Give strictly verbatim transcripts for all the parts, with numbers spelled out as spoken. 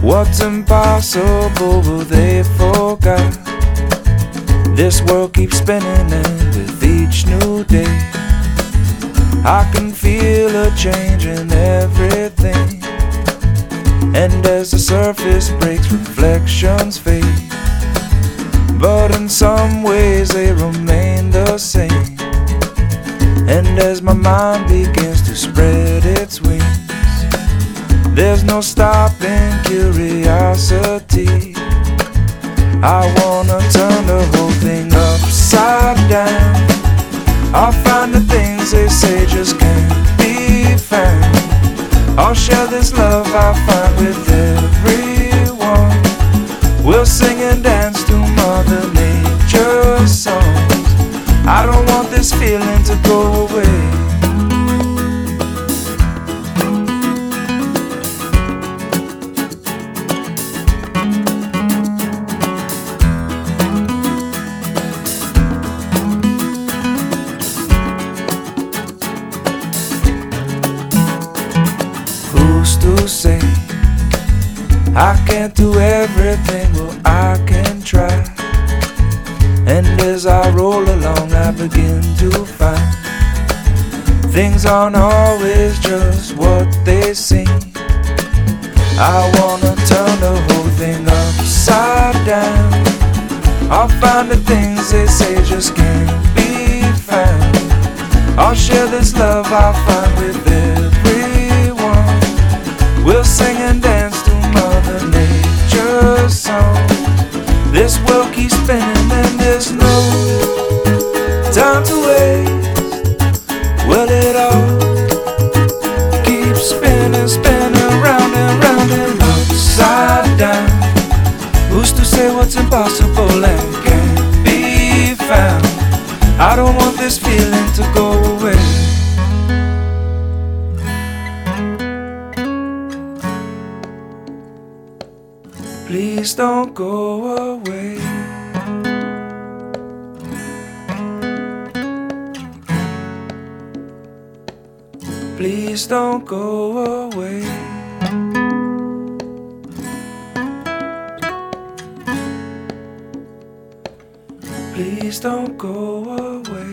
What's impossible, well, they forgot. This world keeps spinning, and with each new day I can feel a change in everything. And as the surface breaks, reflections fade, but in some ways they remain the same. And as my mind begins to spread its wings, there's no stopping curiosity. I wanna turn the whole thing upside down. I'll find the things they say just can't be found. I'll share this love I find with everyone. We'll sing and dance to Mother Nature's songs. I don't want this feeling to go away. To say I can't do everything, well I can try. And as I roll along I begin to find things aren't always just what they seem. I wanna turn the whole thing upside down. I'll find the things they say just can't be found. I'll share this love I find with everyone. We'll sing and dance to Mother Nature's song. This world keeps spinning and there's no time to waste. Well, it all keeps spinning, spinning round and round and upside down. Who's to say what's impossible and can't be found? I don't want this feeling to go away. Please don't go away. Please don't go away. Please don't go away.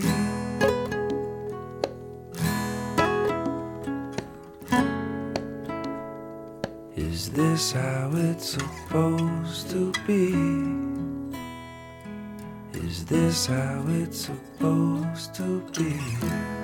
Is this how it's supposed to be? Is this how it's supposed to be?